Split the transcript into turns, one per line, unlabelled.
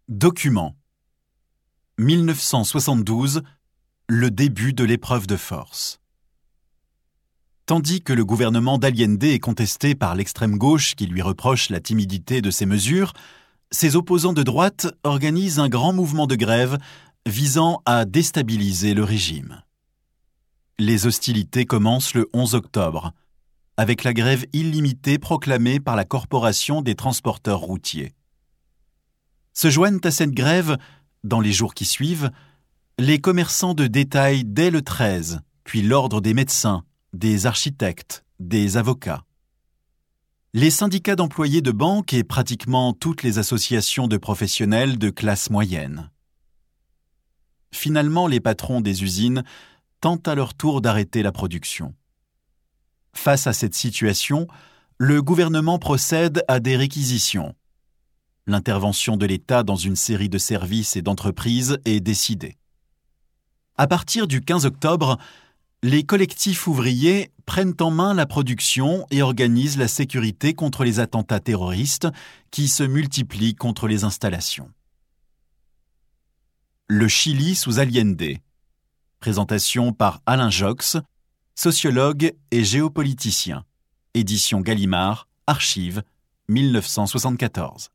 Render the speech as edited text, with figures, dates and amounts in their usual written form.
Document 1972, le début de l'épreuve de force. Tandis que le gouvernement d'Allende est contesté par l'extrême gauche qui lui reproche la timidité de ses mesures, ses opposants de droite organisent un grand mouvement de grève visant à déstabiliser le régime. Les hostilités commencent le 11 octobre, avec la grève illimitée proclamée par la Corporation des transporteurs routiers. Se joignent à cette grève, dans les jours qui suivent, les commerçants de détail dès le 13, puis l'ordre des médecins, des architectes, des avocats. Les syndicats d'employés de banque et pratiquement toutes les associations de professionnels de classe moyenne. Finalement, les patrons des usines tentent à leur tour d'arrêter la production. Face à cette situation, le gouvernement procède à des réquisitions. L'intervention de l'État dans une série de services et d'entreprises est décidée. À partir du 15 octobre, les collectifs ouvriers prennent en main la production et organisent la sécurité contre les attentats terroristes qui se multiplient contre les installations. Le Chili sous Allende. Présentation par Alain Jox, sociologue et géopoliticien. Édition Gallimard, Archives, 1974.